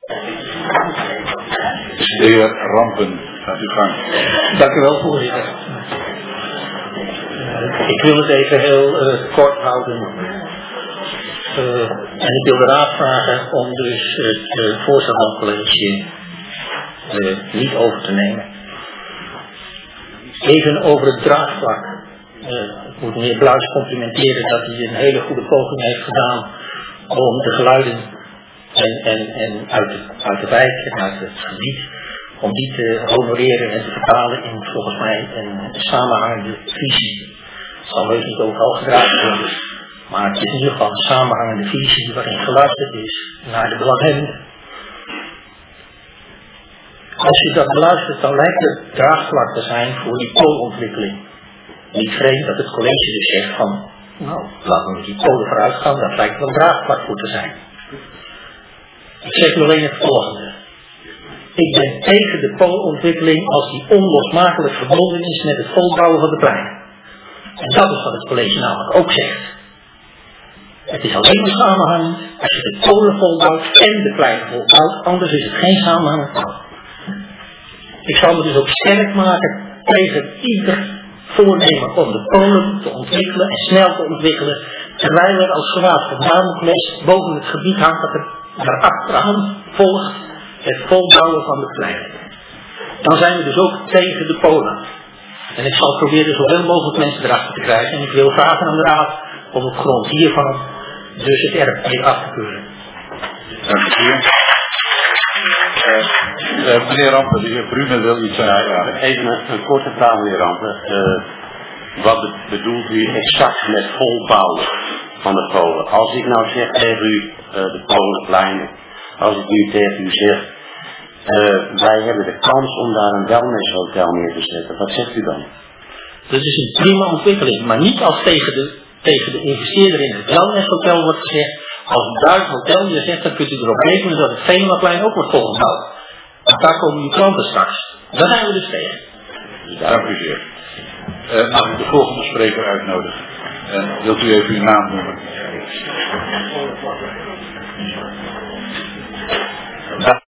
De heer Rampen, gaat u gang. Dank u wel, voorzitter. Ik wil het even heel kort houden. En ik wil de raad vragen om dus het voorstel van het college niet over te nemen. Even over het draagvlak. Ik moet meneer Bluis complimenteren dat hij een hele goede poging heeft gedaan om de geluiden en uit de wijk en uit het gebied, om die te honoreren en te vertalen in volgens mij een samenhangende visie. Het zal heus niet overal gedragen worden, maar het is in ieder geval een samenhangende visie waarin geluisterd is naar de belanghebbenden. Als u dat beluistert, dan lijkt het draagvlak te zijn voor die poolontwikkeling. Niet vreemd dat het college dus zegt van, nou, laten we met die polen vooruit gaan, dat lijkt wel een draagvlak voor te zijn. Ik zeg alleen het volgende. Ik ben tegen de poolontwikkeling als die onlosmakelijk verbonden is met het volbouwen van de pleinen. En dat is wat het college namelijk ook zegt. Het is alleen maar samenhangend als je de polen volbouwt en de pleinen volbouwt, anders is het geen samenhangend plan. Ik zal me dus ook sterk maken tegen ieder voornemen om de polen te ontwikkelen en snel te ontwikkelen, terwijl er als gewaad van Damocles boven het gebied hangt dat er daarachteraan volgt het volbouwen van de pleinen. Dan zijn we dus ook tegen de polen. En ik zal proberen zoveel mogelijk mensen erachter te krijgen en ik wil vragen aan de raad om op grond hiervan dus het RP af te keuren. Dank u. Meneer Rampen, de heer Brune wil iets zeggen. Even een korte vraag, meneer Rampen. Wat bedoelt u exact met volbouwen van de polen? Als ik nou zeg tegen u, de polenpleinen, als ik nu tegen u zeg, wij hebben de kans om daar een wellnesshotel neer te zetten, wat zegt u dan? Dat is een prima ontwikkeling, maar niet als tegen de investeerder in het wellnesshotel wordt gezegd, als u daar het hotel neerzet, dan kunt u erop rekenen dat het Venemaplein ook wordt volgebouwd. Want daar komen uw klanten straks. Daar zijn we dus tegen. Dank u zeer. Mag ik de volgende spreker uitnodigen? Wilt u even uw naam noemen?